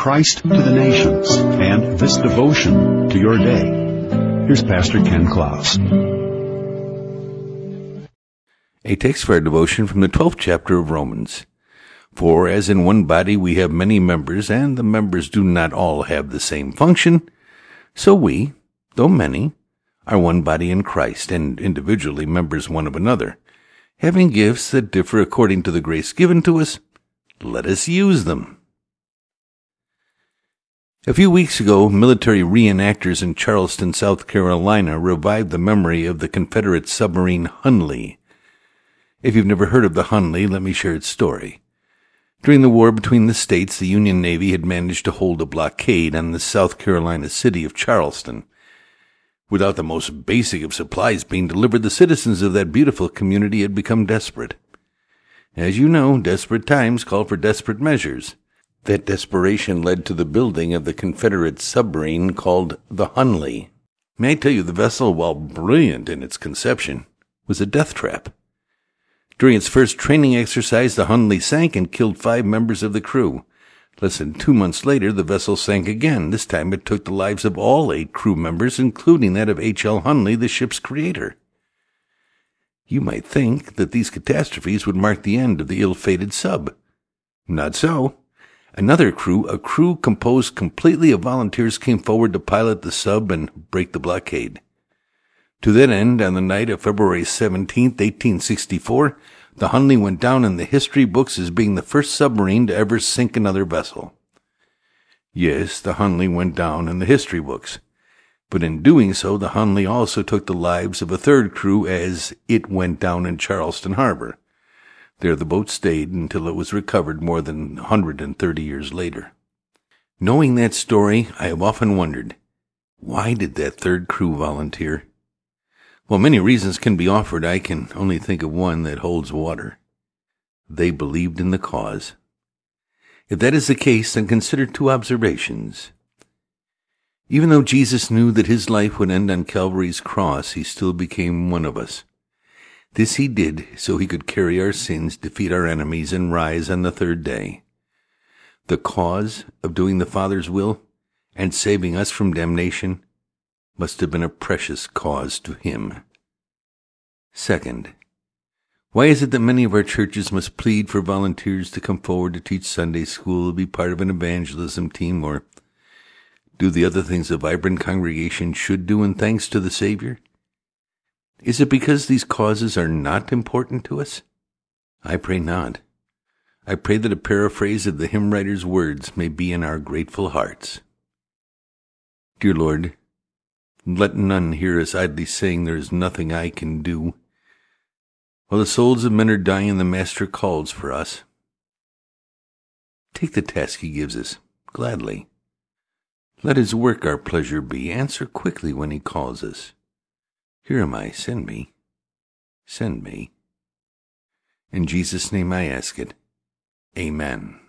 Christ to the nations and this devotion to your day. Here's Pastor Ken Klaus. A text for our devotion from the 12th chapter of Romans. For as in one body we have many members, and the members do not all have the same function, so we, though many, are one body in Christ, and individually members one of another. Having gifts that differ according to the grace given to us, let us use them. A few weeks ago, military reenactors in Charleston, South Carolina, revived the memory of the Confederate submarine Hunley. If you've never heard of the Hunley, let me share its story. During the war between the states, the Union Navy had managed to hold a blockade on the South Carolina city of Charleston. Without the most basic of supplies being delivered, the citizens of that beautiful community had become desperate. As you know, desperate times call for desperate measures. That desperation led to the building of the Confederate submarine called the Hunley. May I tell you, the vessel, while brilliant in its conception, was a death trap. During its first training exercise, the Hunley sank and killed 5 members of the crew. Less than 2 months later, the vessel sank again. This time it took the lives of all 8 crew members, including that of H.L. Hunley, the ship's creator. You might think that these catastrophes would mark the end of the ill-fated sub. Not so. Another crew, a crew composed completely of volunteers, came forward to pilot the sub and break the blockade. To that end, on the night of February 17, 1864, the Hunley went down in the history books as being the first submarine to ever sink another vessel. Yes, the Hunley went down in the history books. But in doing so, the Hunley also took the lives of a third crew as it went down in Charleston Harbor. There the boat stayed until it was recovered more than 130 years later. Knowing that story, I have often wondered, why did that third crew volunteer? While many reasons can be offered, I can only think of one that holds water. They believed in the cause. If that is the case, then consider 2 observations. Even though Jesus knew that his life would end on Calvary's cross, he still became one of us. This he did so he could carry our sins, defeat our enemies, and rise on the 3rd day. The cause of doing the Father's will and saving us from damnation must have been a precious cause to him. Second, why is it that many of our churches must plead for volunteers to come forward to teach Sunday school, be part of an evangelism team, or do the other things a vibrant congregation should do in thanks to the Savior? Is it because these causes are not important to us? I pray not. I pray that a paraphrase of the hymn writer's words may be in our grateful hearts. Dear Lord, let none hear us idly saying there is nothing I can do. While the souls of men are dying, the Master calls for us. Take the task he gives us, gladly. Let his work our pleasure be. Answer quickly when he calls us. Here am I, send me. Send me. In Jesus' name I ask it. Amen.